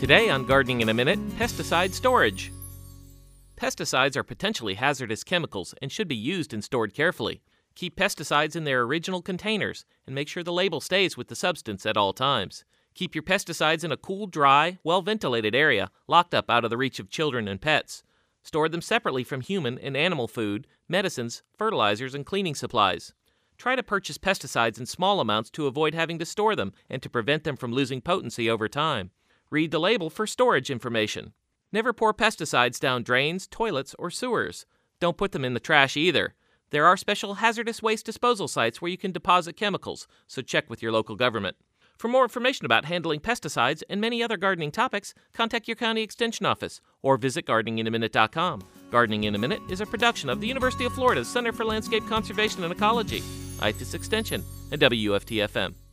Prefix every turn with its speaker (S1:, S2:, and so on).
S1: Today on Gardening in a Minute, pesticide storage. Pesticides are potentially hazardous chemicals and should be used and stored carefully. Keep pesticides in their original containers and make sure the label stays with the substance at all times. Keep your pesticides in a cool, dry, well-ventilated area, locked up out of the reach of children and pets. Store them separately from human and animal food, medicines, fertilizers, and cleaning supplies. Try to purchase pesticides in small amounts to avoid having to store them and to prevent them from losing potency over time. Read the label for storage information. Never pour pesticides down drains, toilets, or sewers. Don't put them in the trash either. There are special hazardous waste disposal sites where you can deposit chemicals, so check with your local government. For more information about handling pesticides and many other gardening topics, contact your county extension office or visit gardeninginminute.com. Gardening in a Minute is a production of the University of Florida's Center for Landscape Conservation and Ecology, ITIS Extension, and WFT-FM.